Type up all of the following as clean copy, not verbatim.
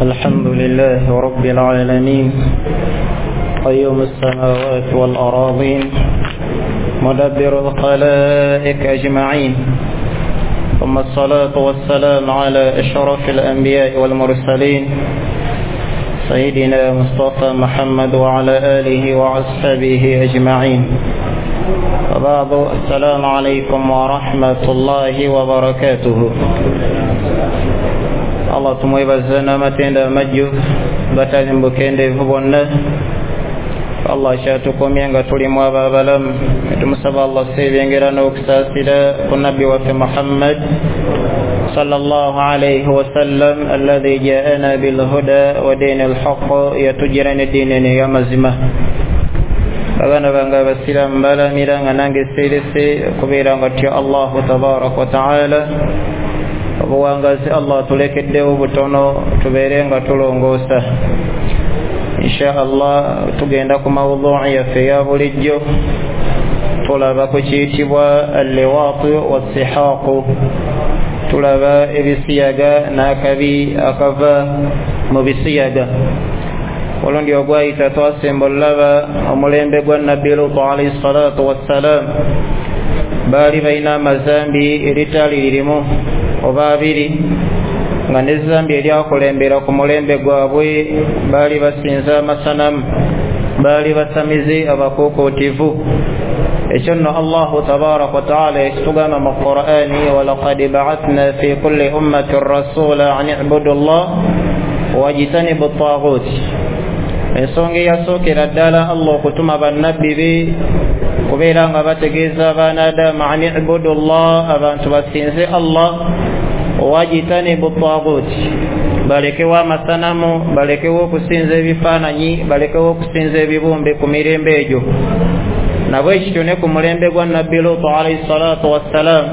الحمد لله رب العالمين قيوم السماوات والأراضين مدبر الخلائق أجمعين، ثم الصلاة والسلام على أشرف الأنبياء والمرسلين سيدنا مصطفى محمد وعلى آله وأصحابه أجمعين. وبعد، السلام عليكم ورحمة الله وبركاته. Allah tumwebazana matenda majju batali mbukende vubonna. Allah shatukomye nga tuli mu ababalamu, tumusaba Allah sebengera n'okusasira ku nabbi waffe Muhammad sallallahu alayhi wa sallam alladhi ja'ana bil huda wa dinil haqq yatujirana dinene yamazima. Abana banga abasiramu balamira nga nange serese kubeera nga tya Allah tabaraka wa ta'ala obuwangazi Allah tulekeddewo butono tubeere nga tulongoosa. Insha Allah tugenda ku mawdu'i yaffe ya bulijjo, tulaba ku kiyitibwa al-liwaatu was-sihaaqu. Tulaba ebisiyaga n'akabi akava mu bisiyaga. Olundi ogwayita twasemba olaba omulembe gwa Nabbi Luutu alayhi salaatu wassalaam baali balina amazambi eritali lirimu oba abiri, nga n'ezzambi eryakulembera ku mulembe gwabwe baali basinza amasanamu, baali basamize abakokootivu. Ekyo nno Allahu tabaraka wa ta'ala ekitugamba mu Qur'ani, walaqad ba'athna fi kulli ummatin rasula an i'budu Allah wajtanibu at-taghut. Ensonga eyasookera ddala Allah okutuma bannabbi be kubeera nga bategeeza abaana Adamu an i'budu Allah, abantu basinze Allah, wajtanibu at-taghut, balekewo amasanamu, balekewo okusinza ebifaananyi, balekewo okusinza ebibumbe ku mirembe egyo. Nabwe ekityo ne ku mulembe gwa Nabbi Luutu alayhi salaatu wassalaam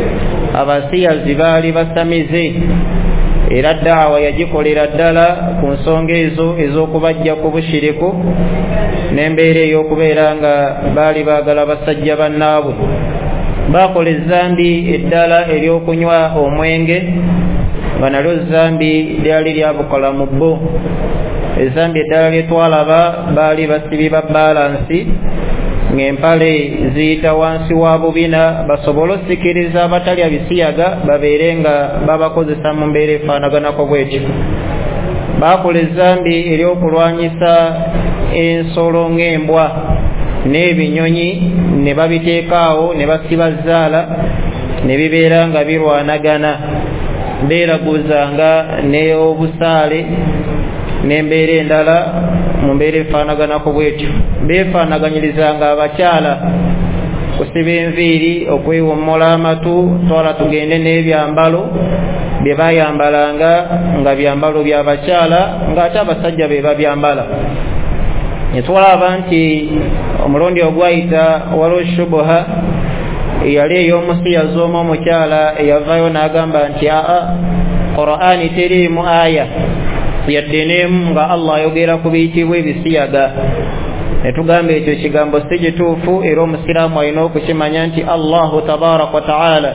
abasiyazi baali basamize, era daawa yagikolera ddala ku nsonga ezo ez'okubajja ku bushiriku n'embeera ey'okubeera nga baali baagala basajja bannaabwe. Baakola ezzambi eddala ery'okunywa omwenge, nga nalyo ezzambi lyali lyabukola mu bbo. Ezzambi eddala lye twalaba baali basibi ba balansi, ng'empale ziyita wansi wa bubina basobole osikiriza abatalya bisiyaga babeere nga babakozesa mu mbeera efaanaganako bwetyo. Baakola ezzambi ery'okulwanyisa ensolo ng'embwa n'ebinyonyi, ne babiteeka awo ne basiba zzaala ne bibeera nga birwanagana, beeraguzanga n'obusaale n'embeera endala mu mbeera efaanaganako bwetyo. Beefaanaganyirizanga abakyala kusiba enviiri, okwewomola amatu, twala tugende n'ebyambalo bye baayambalanga nga byambalo by'abakyala ng'ate abasajja be babyambala. Ne twalaba nti omulundi ogwayita waliwo shubuha eyali ey'omusiyazi omu omukyala eyavaayo n'agamba nti Qur'ani teriimu aya yadde n'emu nga Allah ayogera ku biyitibwa ebisiyaga. Ne tugamba ekyo kigambo si gituufu, era omusiraamu alina okukimanya nti Allahu tabaraka wa ta'ala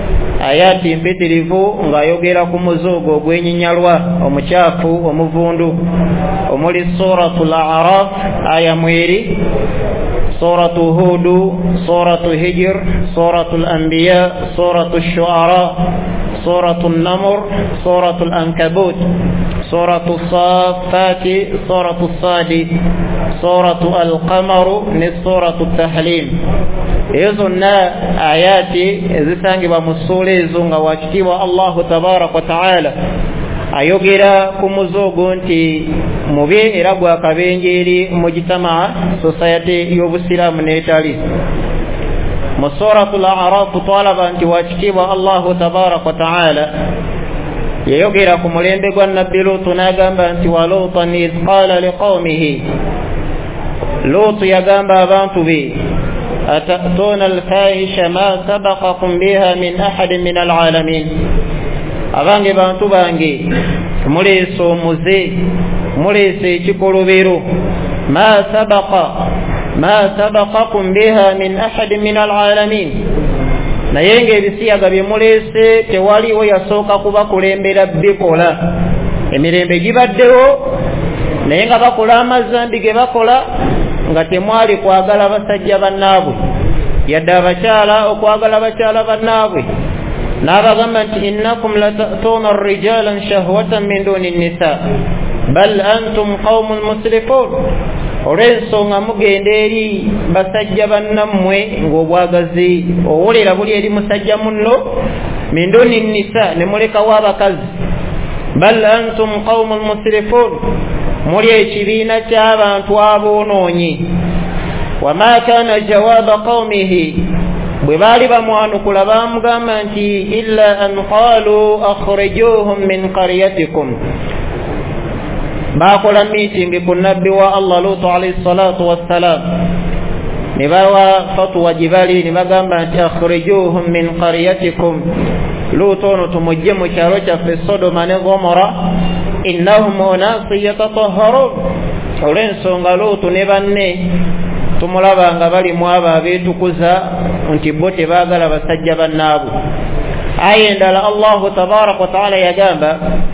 ayati mpitirivu ng'ayogera ku muzoogo ogw'enyinyalwa omukyafu omuvundu, omuli suratul A'raf aya 2, suratu Hudu, suratu Hijr, suratul Anbiya, suratu Shu'ara, suratu Namr, suratu Ankabut, suratu Safati, suratu Sadi, suratu Al-Qamar ne suratu Tahlim. Ezo zonna ayati ezisangibwa mu sura ezo nga wakitiibwa Allahu tabaraka wa ta'ala ayogera ku muzoogo nti mubi era gwakabenjeeri mu gitamaa society y'obusiraamu n'etali. Mu suratul A'raf twalaba nti wakitiibwa Allahu tabaraka wa ta'ala yayogera ku mulembe gwa Nabbi Luutu n'agamba nti wa Luutan idh qaala liqawmihi, Luutu yagamba abantu be, atatuna alfahisha ma sabaqakum biha min ahadin min alalamin, abange bantu bange muleese omuze, muleese ekikolobero, ma sabaqakum biha min ahadin min alalamin, naye ng'ebisiyaga bye muleese tewaliwo yasooka kubakulembera bikola emirembe gibaddewo naye nga bakola amazambi ge bakola nga temwali kwagala basajja bannaabwe yadde abakyala okwagala bakyala bannaabwe n'abagamba nti innakum lata'tuuna rijalan shahwatan min duni nisa bal antum qaumun musrifun olw'ensonga mugenda eri basajja bannammwe ng'obwagazi owolera buli eri musajja munno min duni nisa ne mulekawo abakazi bal antum qaumun musrifun muli ekibiina ky'abantu aboonoonyi wama kana jawaba qaumihi bwe baali bamwanukula bamugamba nti illa an qalu akhrijuhum min qaryatikum bakola meeting ku nabbi wa Allah Lutu alayhi salatu wassalam ne bawa fatwa jibali ne bagamba nti akhrijuhum min qaryatikum Lutu ono tumujje mu kyalo kyaffe Sodoma ne Gomora innahum unasun yatatahharun olw'ensonga Lutu ne banne tumulaba nga bali mu abo abeetukuza nti bo tebaagala basajja bannaabo aya endala Allahu tabaraka wa taala yagamba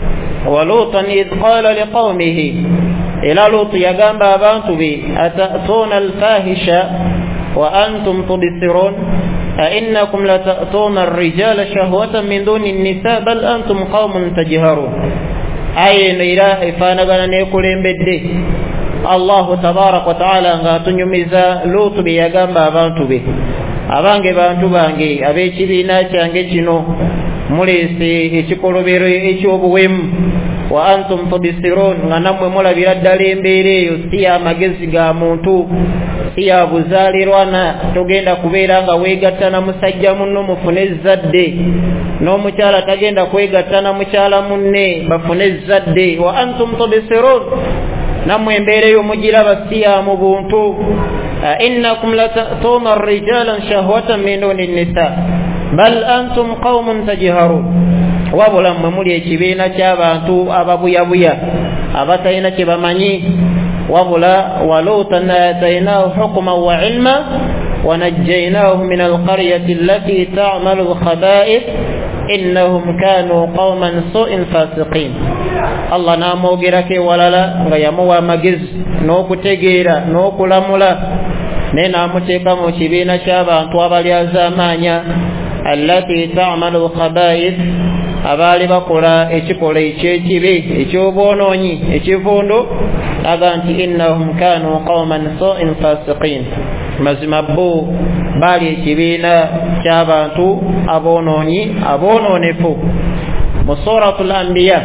ولوطا إذ قال لقومه إلى لوط يقام abantu be أتأتون الفاحشة وأنتم تبصرون أئنكم لتأتون الرجال شهوة من دون النساء بل أنتم قوم تجهرون أي إله فانغنا نيكولين بدي الله تبارك وتعالى ngatunyumiza Lutu be yagamba abantu be abange bantu bange abekibiina kyange kino mulese ekikolobero ekyobuwemu wa antum tubsirun nga namwe mulabira ddala embeera eyo si amagezi ga muntu si ya buzaalirwana togenda kubeera nga weegatta na musajja munno mufune ezzadde n'omukyala tagenda kwegatta na mukyala munne bafune ezzadde wa antum tubsirun namwe embeera eyo mugiraba si ya mu buntu innakum lata'tuuna rijalan shahwatan min duni nisa bal antum qaumun tajharun wabula mmwe muli ekibiina ky'abantu ababuyabuya abatalina kye bamanyi wabula waluutan aataynaahu hukman wa ilma wanajjaynaahu min alqaryati allati ta'malu alkhaba'ith innahum kanu qauman su'in fasiqin Allah naamwogerako ewalala nga yamuwa amagezi n'okutegeera n'okulamula naye n'amuteeka mu kibiina ky'abantu abalyazaamaanya allati ta'malu alkhaba'ith abaali bakola ekikola ekyekibi ekyobwonoonyi ekivundu aga nti innahum kanu qauman su'in fasiqin mazima bo baali ekibiina ky'abantu aboonoonyi aboononefu mu suratul anbiya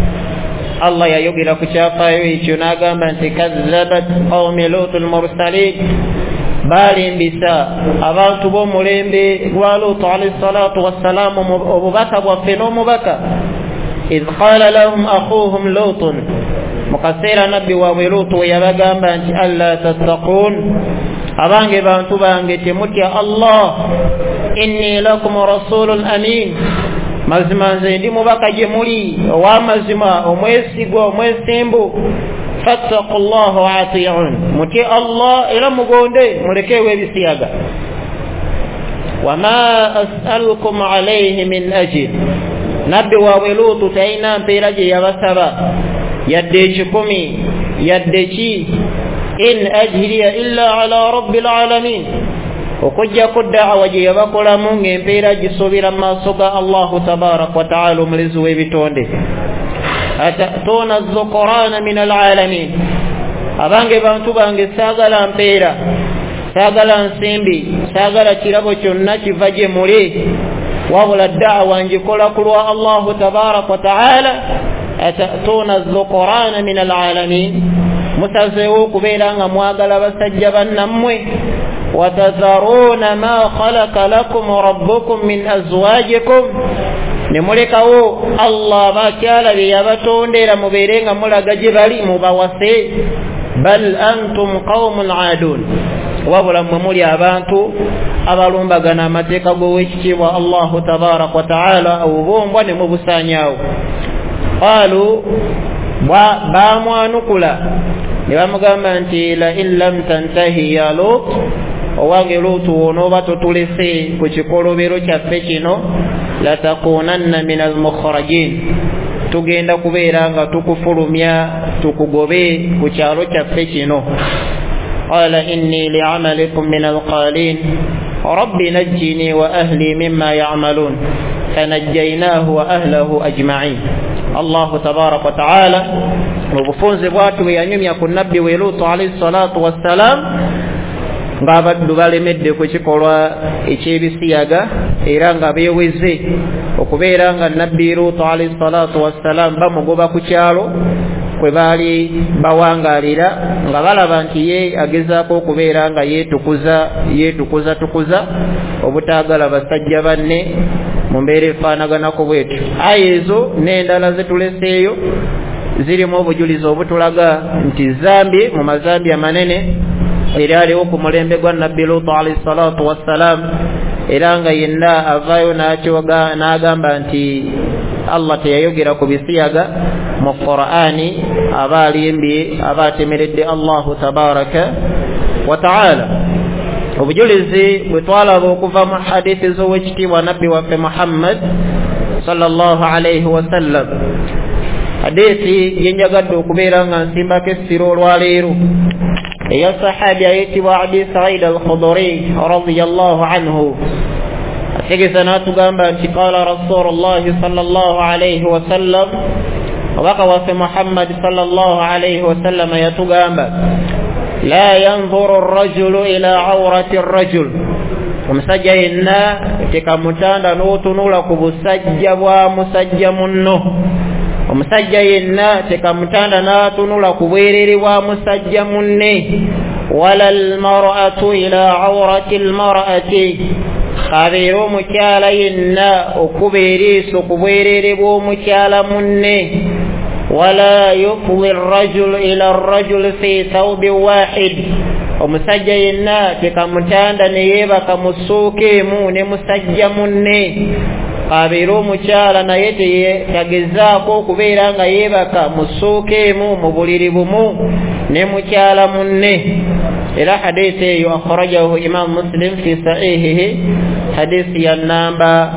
Allah yayogera ku kyafaayo ekyo n'agamba nti kazzabat qaumi lutul mursalin balimbisa abantu b'omulembe gwa Lutu alayhi salatu wassalamu obubaka bwaffe n'omubaka idh qala lahum akhuhum Lutun mukaseera nabbi waabwe Lutu we yabagamba nti alla tattaqun abange bantu bange temutya Allah inni lakum rasulun amin mazima nze ndi mubaka gye muli ow'amazima omwesigwa omwesimbu fattaqu llaha wa ati'un muti Allah era mugonde mulekewe ebisiyaga wama as'alukum alayhi min ajr nabbi waabwe Lutu talina mpeera gye yabasaba yadde ekikumi yadde ki in ajriya illa ala rabbil alamin okujjako da'awa gye yabakolamu ng'empeera gisobera mu maaso ga Allahu tabaraka wa ta'ala omulezi w'ebitonde atatuna az-zukrana min al-alamin abange bantu bange saagala mpeera saagala nsimbi saagala kirabo kyonna kiva gye muli wabula da'awa njikola ku lwa Allahu tabaraka wa ta'ala atatuna az-zukrana min al-alamin musazeewo okubeera nga mwagala basajja bannammwe watadharuna ma khalaqa lakum rabbukum min azwajikum nemulekawo Allah bakyala bye yabatondera mubeere nga mulaga gye bali mubawase bal antum qaumun aadun wabula mmwe muli abantu abalumbagana amateeka g'owekitiibwa Allahu tabaraka wa ta'ala obubombwa ne mubusaanyaawo qalu bamwanukula ne bamugamba nti la in lam tantahi ya Lut owange Lutu onooba totulese ku kikolobero kyaffe kino latakunanna min almukhrajin tugenda kubeera nga tukufulumya tukugobe ku kyalo kyaffe kino. Qala inni li'amalikum min alqalin rabbi najjini wa ahli mimma ya'malun fanajjaynahu wa ahlihi ajma'in. Allah tabaraka wa ta'ala obufunze bwatu yanyumya ku nabbi we Lut alayhi salatu wassalam ng'abaddu balemedde ku kikolwa eky'ebisiyaga era nga beeweze okubeera nga nabbi Lut alayhi salatu wassalam bamugoba ku kyalo kwe baali bawangalira nga balaba nti ye agezaako okubeera nga yeetukuza obutaagala basajja banne mu mbeera efaanaganako bwetu. Aya ezo n'endala zetuleseeyo zirimu obujulizi obutulaga nti zambi mu mazambi amanene eryaliwo ku mulembe gwa nabbi Lut alayhi salatu wassalam, era nga yenna avaayo n'agamba nti Allah teyayogera ku bisiyaga mu Qur'ani aba alimbye aba atemeredde Allahu tabaraka wa ta'ala. Obujulizi bwe twalaba okuva mu hadithi z'owekitiibwa nabbi waffe Muhammad sallallahu alayhi wa sallam, hadithi yenjagadde okubeera nga nsimbako essiro olwaleero eya sahabi ayitibwa Abi Sa'id al-Khudri radiyallahu anhu. Ategeza n'atugamba nti qala rasulullahi sallallahu alayhi wa sallam, obaka waffe Muhammad sallallahu alayhi wa sallam yatugamba la yanzuru ar-rajulu ila awrati ar-rajul, omusajja yenna tekamutanda n'otunula ku busajja bwa musajja munno. Omusajja yenna tekamutanda n'atunula ku bwerere bwa musajja munne. Wala al-mar'atu ila awrati al-mar'ati, kabeera omukyala yenna okuba eriiso ku bwerere bw'omukyala munne. Wala yufdi ar-rajulu ila ar-rajuli fi thawbin wahid, omusajja yenna tekamutanda ne yeebaka mu ssuuka emu ne musajja munne. Kabeera omukyala naye tagezaako okubeera nga yeebaka mu ssuuka emu mu buliri bumu ne mukyala munne. Era hadithi eyo akhrajahu Imam Muslim fi sahihihi, hadithi ya namba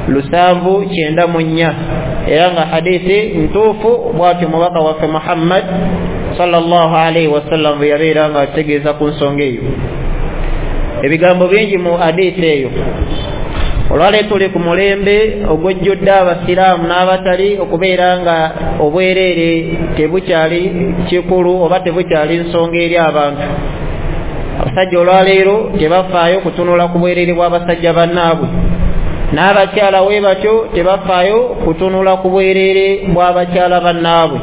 794, era nga hadithi ntuufu bw'atyo mubaka waffe Muhammad sallallahu alayhi wa sallam bwe yabeera nga ategeeza ku nsonga eyo. Ebigambo bingi mu hadithi eyo. Olwaleero tuli ku mulembe ogw'ejjudde abasiraamu n'abatali okubeera nga obwereere tebukyali kikulu oba tebukyali nsonga eri abantu. Abasajja olwaleero tebafaayo kutunula ku bwereere bw'abasajja bannaabwe, n'abakyala we batyo tebafaayo kutunula ku bwereere bw'abakyala bannaabwe.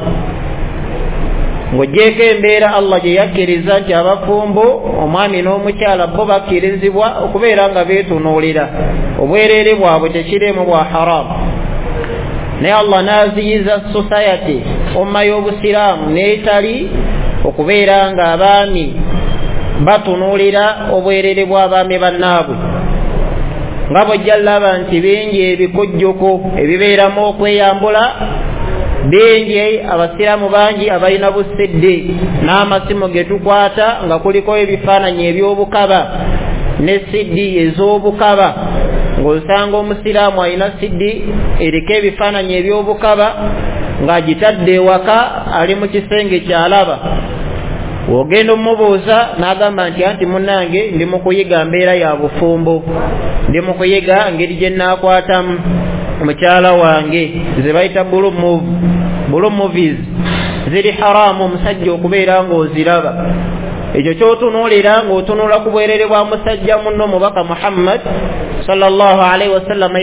Ng'oggyeko embeera Allah gye yakkiriza nti abafumbo omwami n'omukyala bo bakkirizibwa okubeera nga beetunuulira obwereere bwabwe tekirimu bwa haramu. Naye Allah n'aziyiza society omma y'obusiraamu n'etali okubeera nga abaami batunuulira obwereere bw'abaami bannaabwe. Nga bw'ojja laba nti bingi ebikujjuko ebibeeramu okweyambula, bingi abasiraamu bangi abalina busidde n'amasimu ge tukwata nga kuliko ebifaananyi eby'obukaba ne siddi ez'obukaba, ng'osanga omusiraamu alina siddi eriko ebifaananyi eby'obukaba ng'agitadde ewaka ali mu kisenge kyalaba. Ogenda omubuuza n'agamba nti anti munnange ndi mu kuyiga mbeera ya bufumbo, ndi mu kuyiga ngeri gye nnaakwatamu omukyala wange ze bayita blue movies, ziri haramu omusajja okubeera ng'oziraba. Ekyo ky'otunuulira ng'otunula ku bwereere bwa musajja munno mubaka Muhammad sallallahu alayhi wa sallam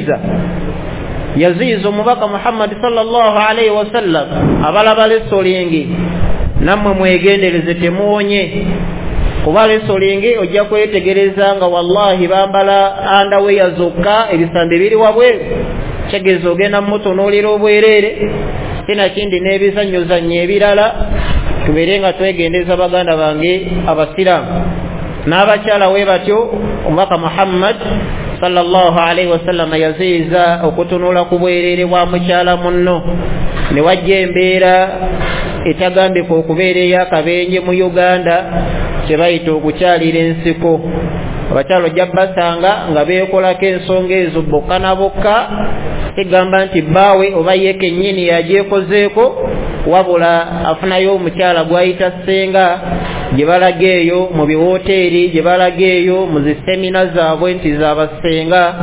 yaziiza omubaka Muhammad sallallahu alayhi wa sallam abalaba lesolingi nammwe mwegendereze temuwonye, kuba lesolingi ojja kwetegereza nga wallahi bambala andaweya zokka ebisambi biri wabweru. Kyegeeza ogenda mutunuulira obwereere, sina kindi n'ebizannyozannyo ebirala. Tubeere nga twegendeza baganda bange abasiraamu n'abakyala we batyo. Omubaka Muhammad sallallahu alayhi wa sallam yaziiza okutunula ku bwereere bwa mukyala munno. Ne wajja embeera etagambika okubeera ey'akabenje mu Uganda kye bayita okukyalira ensiko. abakyala ojja basanga nga beekolako ensonga ezo bokka na bokka, tegamba nti bbaawe oba ye kennyini yagyekozeeko, wabula afunayo omukyala gwayita ssenga gye balaga eyo mu biwooteeri, gye balaga eyo mu zisemina zaabwe nti z'abasenga,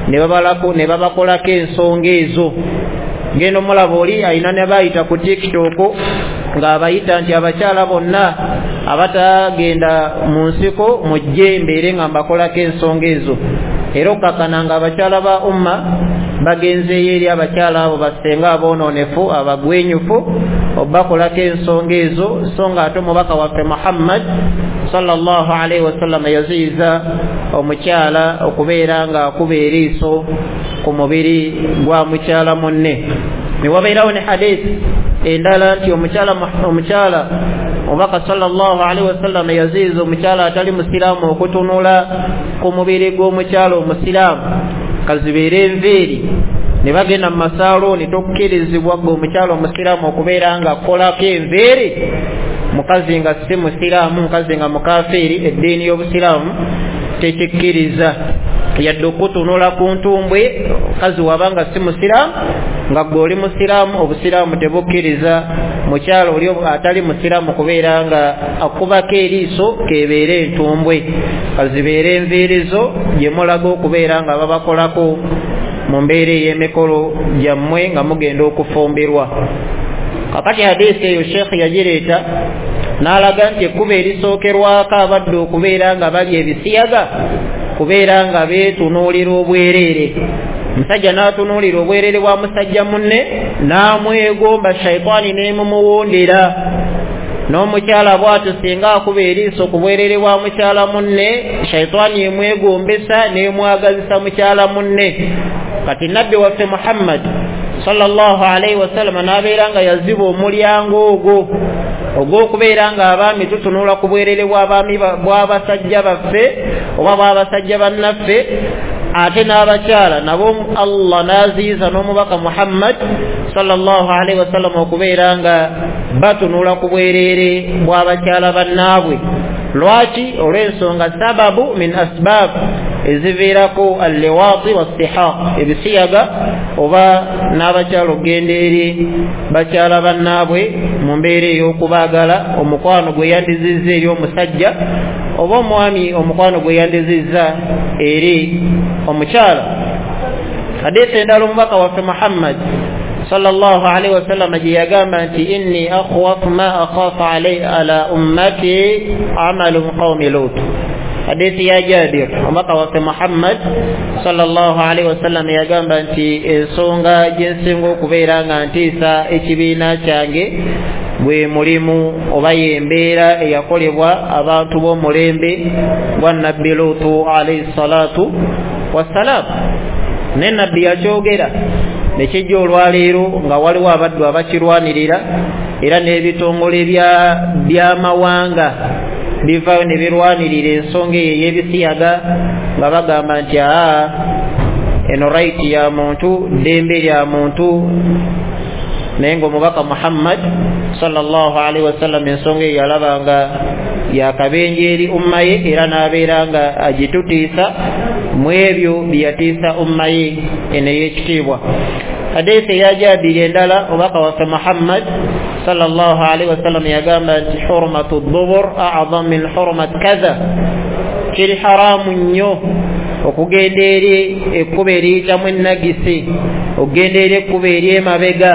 ne babakolako ensonga ezo. Ngendo mulaba oli ayina ne bayita ku TikTok ng'abayita nti abakyala bonna abatagenda mu nsiko mujje mbeere nga mbakolako ensonga ezo. Era okakana nga abakyala ba umma bagenzeeyo eri abakyala abo basenga aboononefu abagwenyufu obakolako ensonga ezo, so nga ate omubaka waffe Muhammad sallallahu alaihi wasallam yaziiza omukyala okubeera nga akuba eriiso ku mubiri gwa mukyala munne. Ne wabeerawo ne hadith endala nti omukyala omubaka sallallahu alaihi wasallam yaziiza omukyala atali musiraamu okutunula ku mubiri gw'omukyala omusiraamu kazibeera enviiri, ne bagenda mu masaaloni tokkirizibwa gwe omukyala omusiraamu okubeera nga akolako enviiri. Mukazi nga si musiraamu, mukazi nga mukafiiri, eddiini y'obusiraamu tekikkiriza yadde okutunula ku ntumbwe. Mukazi wabanga si musiraamu nga gwe oli musiraamu, obusiraamu tebukkiriza mukyala oli atali musiraamu kubeera nga akubako eriiso kebeera entumbwe, kazibeera enviirizo gye mulaga okubeera nga babakolako mu mbeera ey'emikolo gyammwe nga mugenda okufumbirwa. Kakati hadiisi eyo Sheikh yagireeta n'alaga nti ekkuba erisookerwako abadde okubeera nga bali ebisiyaga, kubeera nga beetunuulira obwereere. Musajja n'atunuulira obwereere bwa musajja munne n'amwegomba, shayitaani n'emumuwondera. N'omukyala bw'atyo singa akuba eriiso ku bwereere bwa mukyala munne, shayitaani emwegombesa n'emwagazisa mukyala munne. Kati nabbi waffe Muhammad sallallahu alaihi wasallam n'abeera nga yaziba omulyango ogwo ogw'okubeera nga abaami tutunula ku bwereere bw'abasajja baffe oba bw'abasajja bannaffe, ate n'abakyala nabo Allah n'aziiza n'omubaka Muhammad sallallahu alaihi wasallam okubeera nga batunula ku bwereere bw'abakyala bannaabwe. Lwaki? Olw'ensonga sababu min asbab eziviirako al-liwaati was-sihaq, ebisiyaga oba n'abakyala okugenda eri bakyala bannaabwe mu mbeera ey'okubaagala, omukwano gwe yandizizza eri omusajja oba omwami omukwano gwe yandizizza eri omukyala. Hadiisi endala omubaka waffe Muhammad sallallahu alaihi wasallam gye yagamba nti inni akhwafu ma akhafu ala ummati amalu qaumi Lut. Hadiisi ya Jabir, omubaka waffe Muhammad sallallahu alaihi wasallam yagamba nti ensonga gyensinga okubeera nga ntiisa ekibiina kyange bwe mulimu oba yembeera eyakolebwa abantu b'omulembe gwa nabbi Lutu alaihi salatu wassalam. Ne nabbi yakyogera nekijja olwaleero nga waliwo abaddu abakirwanirira era n'ebitongole by'amawanga bivaayo ne birwanirira ensonga eyo ey'ebisiyaga nga bagamba nti eno right ya muntu, ddembe lya muntu. Naye ng'omubaka Muhammad sallallahu alaihi wasallam ensonga eyo yalaba nga yakabenje eri umma ye era n'abeera nga agitutiisa mu ebyo byeyatiisa umma ye eno ey'ekitiibwa. Hadiisi ya Jabiri endala omubaka waffe Muhammad sallallahu alaihi wasallam yagamba nti hurmatu ddubur a'zam min hurmat kaza, kiri haramu nnyo okugenda eri ekkuba eriyitamu ennagisi, okugenda eri ekkuba ery'emabega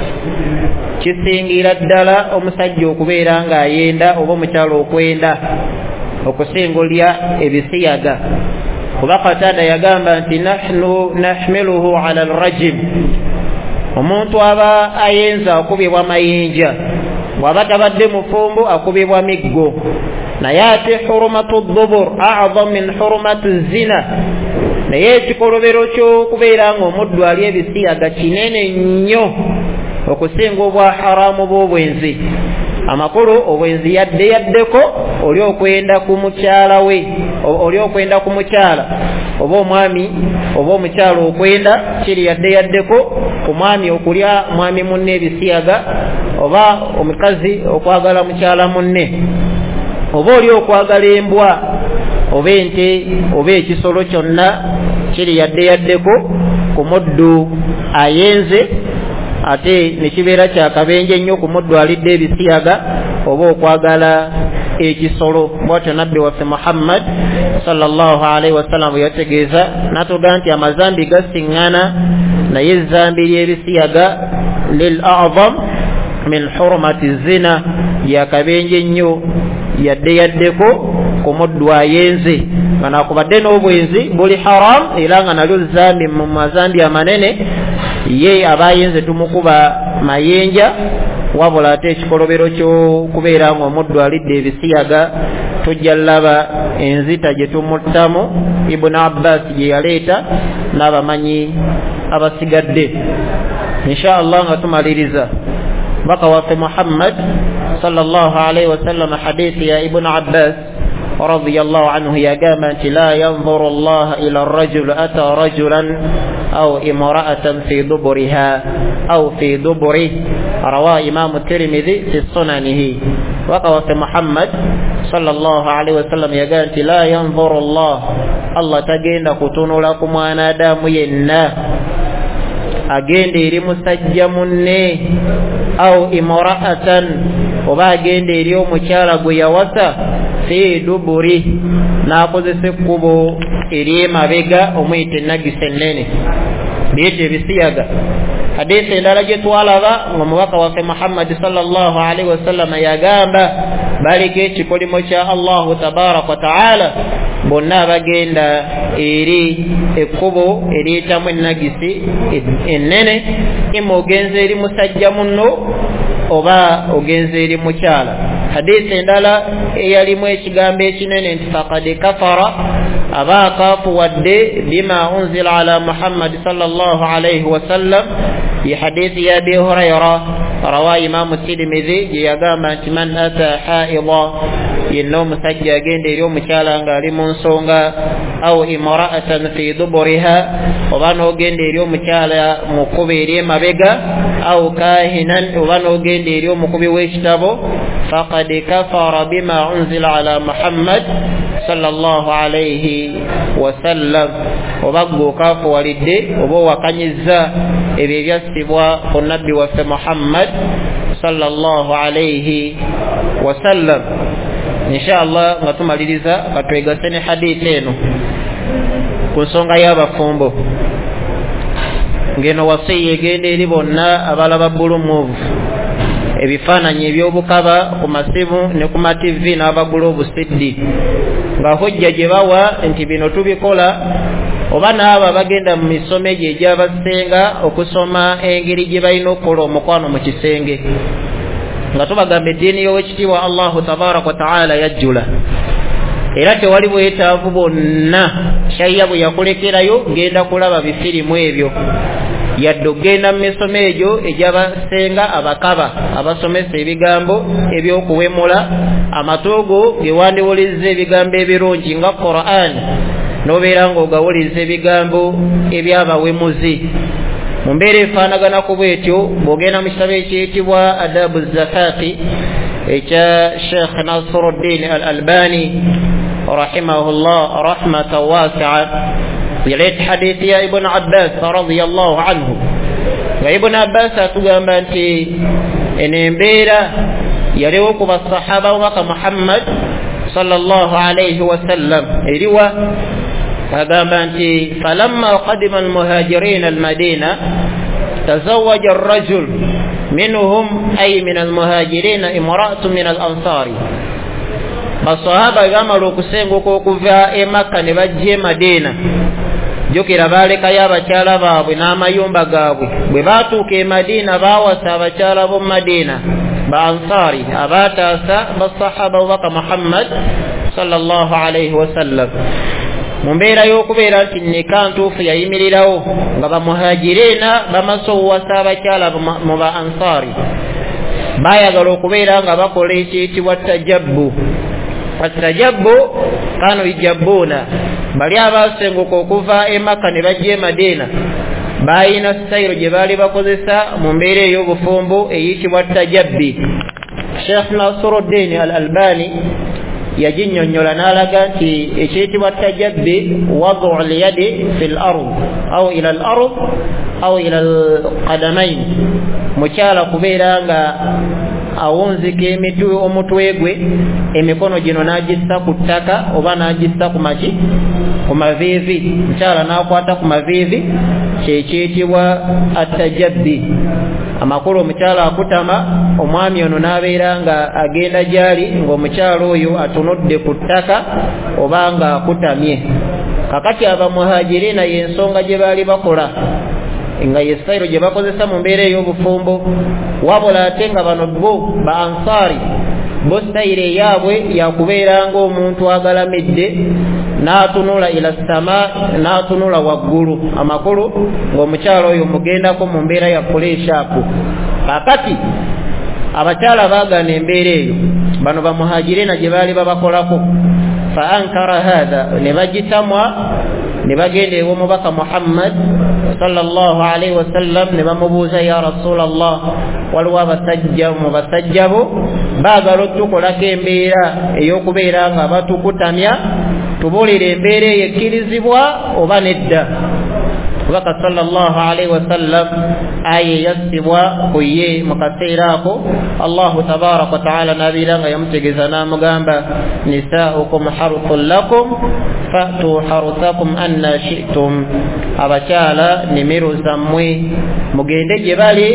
kisingira ddala omusajja okubeera ng'ayenda oba omukyala okwenda okusinga olya ebisiyaga. Kuba Qatada yagamba nti nahnu nahmiluhu ala al-rajim, omuntu aba ayenza akubibwa mayinja, bw'aba tabadde mufumbo akubibwa miggo. Naye ate hurumatu ddubur a'zam min hurumati zina, naye ekikolobero ky'okubeera ng'omuddu ali ebisiyaga kinene nnyo okusinga obwa haramu bw'obwenzi. Amakulu obwenzi yaddeko oli okwenda ku mukyala we, oli okwenda ku mukyala oba omwami oba omukyala okwenda kiri yaddeko ku mwami okulya mwami munne ebisiyaga, oba omukazi okwagala mukyala munne, oba oli okwagala embwa oba ente oba ekisolo kyonna kiri yaddeko ku muddu ayenze ate ne kibeera kyakabenje nnyo ku muddu alidde ebisiyaga oba okwagala ekisolo. Bw'atyo nabbi waffe Muhammad sallallahu alaihi wasallam yategeeza n'atugamba nti amazambi gasiŋŋana naye ezzambi ly'ebisiyaga lil a'zam min hurmati zina yakabenje nnyo yaddeko ku muddu ayenze nga nakubadde n'obwenzi buli haram era nga nalyo zambi mu mazambi amanene ye abayenze tumukuba mayenja wabula ate ekikolobero ky'okubeera ng'omuddu alidde ebisiyaga tujja laba enzita gye tumuttamu Ibn Abbas gye yaleeta n'abamanyi abasigadde. Insha Allah nga tumaliriza baka waffe Muhammad sallallahu alaihi wasallam hadithi ya Ibn Abbas radiyallahu anhu yagamba nti la yanzuru Allah ila ar-rajul ata rajulan aw imra'atan fi duburiha aw fi duburi rawa Imam Tirmidhi fi sunanihi. Baka waffe Muhammad sallallahu alaihi wasallam yagamba nti la yanzuru Allah tagenda kutunula ku mwanadamu yenna agende eri musajja munne aw imra'atan oba agende eri omukyala gwe yawasa fi duburi n'akozesa ekkubo eri emabega omuyita ennagisa ennene biyita ebisiyaga. Hadithi endala gye twalaba ng'omubaka waffe Muhammad sallallahu alaihi wasallam yagamba baliko ekikolimo kya Allahu tabaraka wa ta'ala bonna abagenda eri ekkubo eriyitamu ennagisi ennene ima ogenze eri musajja munno oba ogenze eri mukyala. Hadithi endala eyalimu ekigambo ekinene nti faqad kafara aba akafuwadde bima unzila ala Muhammad sallallahu alaihi wasallam ya hadithi ya Abi Hurayra rawa Imam Tirmidhi gye yagamba nti man ata haidha yenna omusajja agenda eri omukyala nga ali mu nsonga aw imra'atan fi duburiha oba n'ogenda eri omukyala mu kkubo eri emabega aw kahinan oba n'ogenda eri omukubi w'ekitabo faqad kafara bima unzila ala Muhammad sallallahu alaihi wasallam oba gwe okafuwalidde oba owakanyizza ebyo ebyasibwa ku nabbi waffe Muhammad sallallahu alaihi wasallam. Inshallah nga tumaliriza katwegase ne hadithi eno ku nsonga y'abafumbo ngeno wasiya egenda eri bonna abalaba bulumuvu ebifaananyi eby'obukaba ku masimu ne ku mativi n'abagula obusiddi nga hojja gye bawa nti bino tubikola oba n'abo abagenda mu misomo egyo egy'abasenga okusoma engeri gye balina okukola omukwano mu kisenge nga tubagamba eddiini y'owekitiibwa Allahu tabaraka wa ta'ala yajjula era tewali bwetaavu bonna shariya bwe yakulekerayo genda kulaba bifirimu ebyo yadde ogenda mu misomo egyo egy'abasenga abakaba abasomesa ebigambo ebyokuwemula amatoogo ge wandiwuliriza ebigambo ebirungi nga Qur'an n'obeera ng'ogawuliriza ebigambo ebyabawemuzi mu mbeera efaanagana ku bwetyo bw'ogenda mu kitabo ekiyitibwa adabu zakati ekya Sheikh Nasiruddin al-Albani rahimahullah rahmatan wasi'a yaleeta hadithi ya Ibn Abbas radiyallahu anhu nga Ibn Abbas atugamba nti eno embeera yaliwo ku basahaba b'omwaka Muhammad sallallahu alaihi wasallam eriwa agamba nti falamma qadima almuhajirin almadina tazawwaja arrajul minhum ay min almuhajirin imra'atun min alansari. Basahaba bamala okusenguka okuva e Makka ne bajja e Madina jukira balekayo abakyala baabwe n'amayumba gaabwe bwe baatuuka e Madina baawasa abakyala b'omu Madina ba ansari abaataasa basahaba b'omwaka Muhammad sallallahu alaihi wasallam mu mbeera y'okubeera nti nnika ntuufu yayimirirawo nga bamuhajirina bamaze okuwasa abakyala mu ba ansari baayagala okubeera nga bakola ekiyitibwa tajabbu. Atajabbu kanu yajabuna bali abasenguka okuva e Makka ne bajja e Madina bayina sitayiro gye baali bakozesa mu mbeera ey'obufumbo eyitibwa tajabbi. Sheikh Nasiruddin al-Albani yajinyonyola n'alaga nti ekiyitibwa tajabbi wad'u al-yadi fil ard aw ila al-ard aw ila al-qadamayn mukyala kubeera nga awunzika omutwe gwe emikono gino n'agissa ku ttaka oba n'agissa ku maviivi mukyala n'akwata ku maviivi kyekiyitibwa attajabbi amakulu omukyala akutama omwami ono n'abeera nga agenda gyali ng'omukyala oyo atunudde ku ttaka oba nga akutamye kakati abamuhajirina y'ensonga gye baali bakola nga yesayiro gye bakozesa mu mbeera ey'obufumbo wabula ate nga bano bo ba ansari bo sayire yaabwe yakubeera ng'omuntu agalamidde n'atunula ila sama n'atunula waggulu amakulu ng'omukyala oyo mugendako mu mbeera ya puleeshapu kakati abakyala baagana embeera eyo bano bamuhajirina gye baali babakolako fa ankara hadha ne bagitamwa ne bagenda ew'omubaka Muhammad sallallahu alaihi wasallam ne bamubuuza ya rasulallah waliwo abasajja mu basajja bo baagala otukolako embeera ey'okubeera nga batukutamya tubuulire embeera eyo ekkirizibwa oba nedda Kubaka sallallahu alaihi wasallam aya yassibwa ku ye mu kaseera ako Allahu tabaaraka wa ta'ala nabiranga yamutegeza n'amugamba nisaa'ukum harthun lakum fa'tu harthakum anna shi'tum abakyala nimiru zammwe mugende gye bali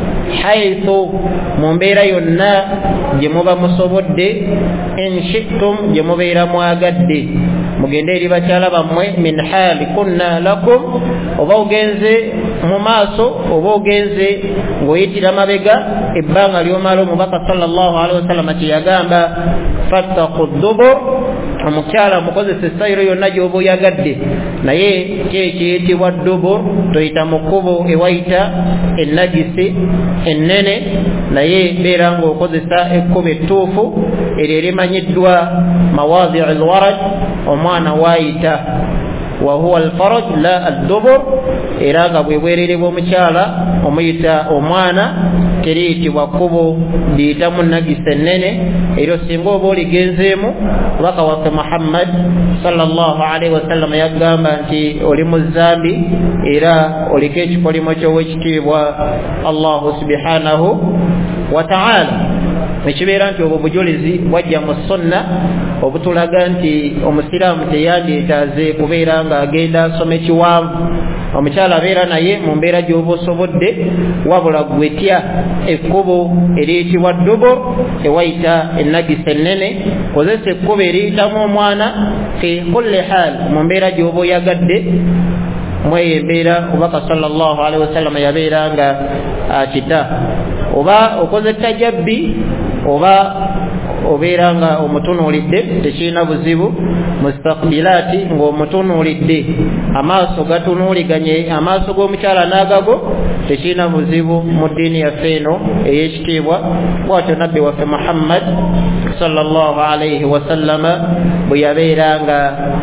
haythu mu mbeera yonna gye muba musobodde in shi'tum gye mubeera mwagadde mugende eri bakyala bammwe min hali kunna lakum oba ogenze mu maaso oba ogenze ng'oyitira mabega ebbanga ly'omala omubaka sallallahu alaihi wasallam kyeyagamba fattaqu ddubur omukyala mukozesa essayiro yonna gy'oba oyagadde naye kyekiyitibwa ddubur toyita mu kkubo ewayita ennagisi ennene naye beera ng'okozesa ekkubo ettuufu eryo erimanyiddwa mawaadi'u alwaraj omwana waayita wa huwa alfaraj la addubur era nga bwe bwerere bw'omukyala omuyita omwana teriyitibwa kkubo liyitamu nagisa ennene eryo singa oba oligenzeemu kubaka waffe Muhammad sallallahu alaihi wasallam yagamba nti oli mu zambi era oliko ekikolimo ky'owekitiibwa Allahu subhanahu wa ta'ala ekibeera nti obwo bujulizi bwajja mu sunna obutulaga nti omusiraamu teyandyetaaze kubeera ng'agenda asoma ekiwanvu omukyala abeera naye mu mbeera gy'oba osobodde wabula gwetya ekkubo eriyitibwa ddubo ewayita ennagisa ennene kozesa ekkubo eriyitamu omwana fi kulli haal mu mbeera gy'oba oyagadde mweyo embeera obaka sallallahu alaihi wasallam yabeera nga akita oba okoze tajabbi oba obeera nga omutunuulidde tekirina buzibu mustaqbilati ng'omutunuulidde amaaso gatunuuliganye amaaso g'omukyala n'agago tekirina buzibu mu ddiini yaffe eno ey'ekitiibwa bw'atyo nabbi waffe Muhammad sallallahu alaihi wasallama bwe yabeera nga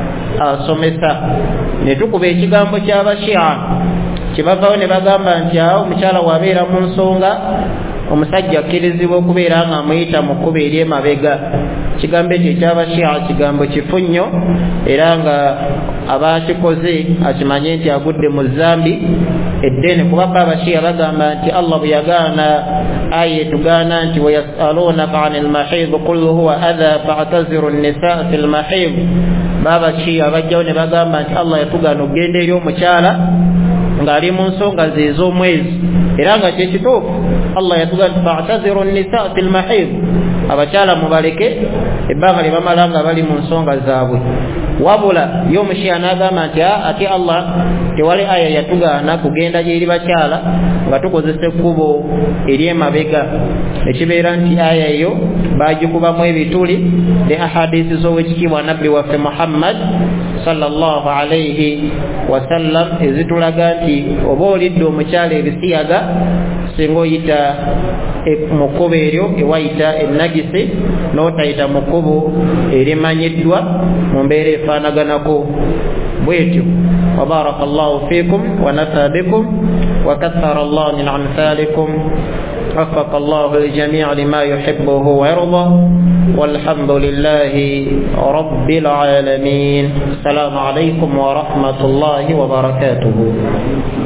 asomesa ne tukuba ekigambo ky'abashia kibavawo ne bagamba nti awo omukyala wabeera mu nsonga omusajja akkirizibwa okubeera nga amuyita mu kkubo ery'emabega kigambo ekyo ekyabashia kigambo kifu nnyo era nga abakikoze akimanye nti agudde mu zambi eddene kubaba abashia bagamba nti Allah bwe yagaana aya etugaana nti wayasalunaka anil mahid qul huwa adha fa'taziru an-nisaa fil mahid babashia bajjawo ne bagamba nti Allah yatugaana okugenda eri omukyala ng'ali mu nsonga ze ez'omwezi era nga kyekituufu Allah yatugaana fa'taziru an-nisaa fil mahid abakyala mubaleke ebbanga lye bamala nga bali mu nsonga zaabwe wabula y'omushia n'agamba nti ate Allah tewali aya yatugaana kugenda gy'eri bakyala nga tukozesa ekkubo ery'emabega ekibeera nti aya eyo baagikubamu ebituli ne ahadisi z'owekitiibwa nabbi waffe Muhammad sallallahu alaihi wasallam ezitulaga nti oba olidde omukyala ebisiyaga singa oyita mu kkubo eryo ewayita ennagisi n'otayita mu kkubo erimanyiddwa mu mbeera efaanaganako bwetyo وبارك الله فيكم ونفع بكم وكثر الله من أمثالكم وفق الله الجميع لما يحبه ويرضى والحمد لله رب العالمين. السلام عليكم ورحمة الله وبركاته.